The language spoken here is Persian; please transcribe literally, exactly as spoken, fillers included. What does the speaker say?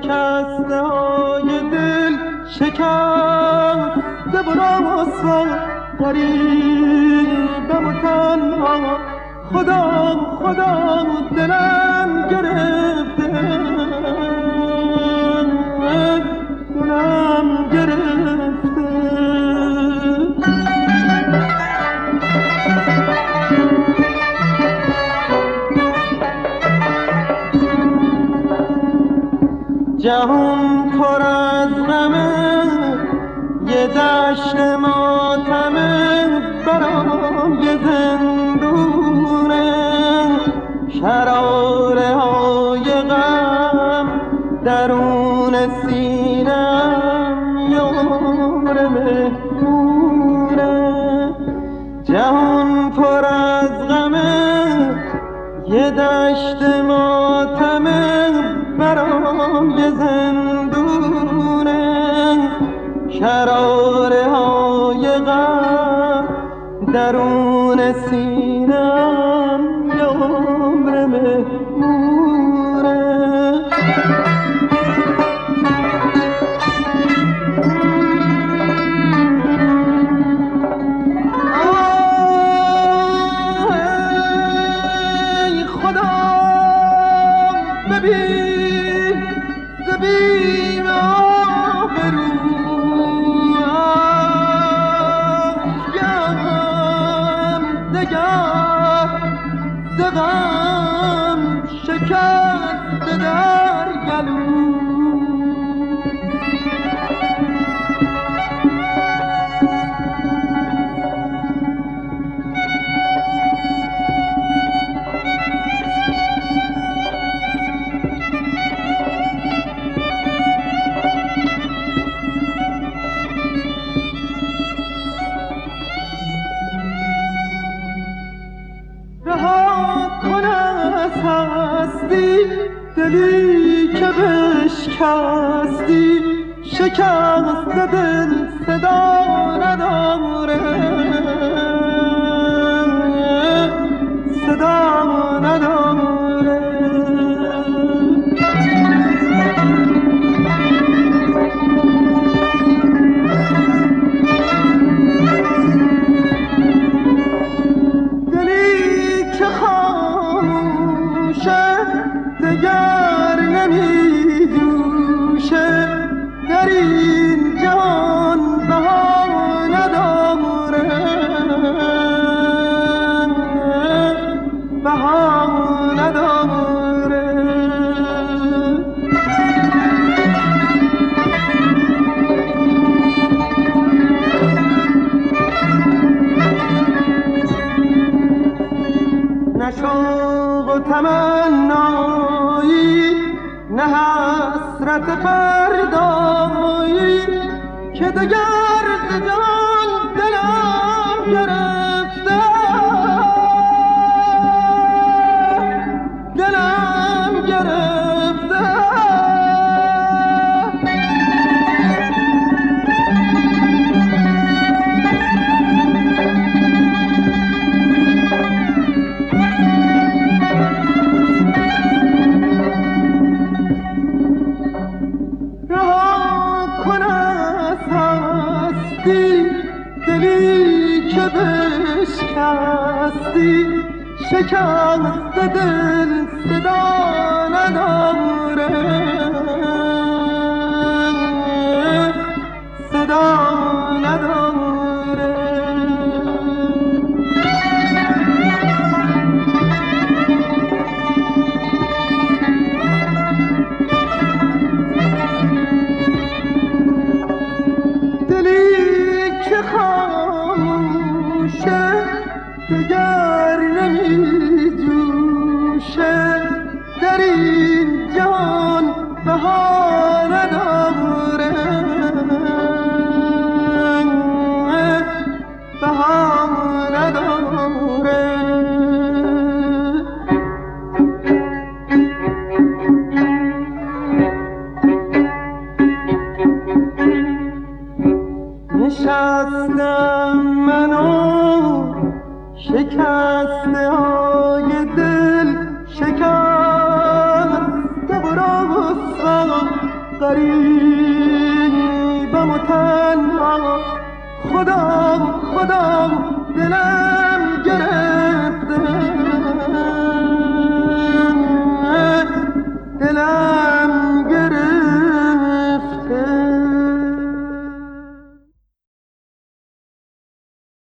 شکسته های دل شکسته براس و غریبم و تنها خدا خدا دلم گرفته دلم گرفته جهان پر از غمه یه دشت ماتمه برام یه زندونه شراره های غم درون سینم یار مهمونه جهان پر از غمه یه دشت ماتمه برام یه زندونه شراره های غم درون سینم یار مهمونه ای خدا ببین زبیم آبرو دغم شکست در گلو دلی که بشکستی شکست دل صدا نداره صدا نداره دلی که خاموشه دگر نمی جوشه در این جهان بها نداره بها نداره نه شوق و تمنایی نه حسرت فردایی که دگر ز جان دلم گرفته دلم گرفته دلی که بشکستی شکست دل صدا نداره صدا نداره خاموشه دگر نمی جوشه در این جان بها نداره بها نداره نشستم منو شکسته های دل شکسته براس غریبم و تنها خدا خدا دلم گرفته دلم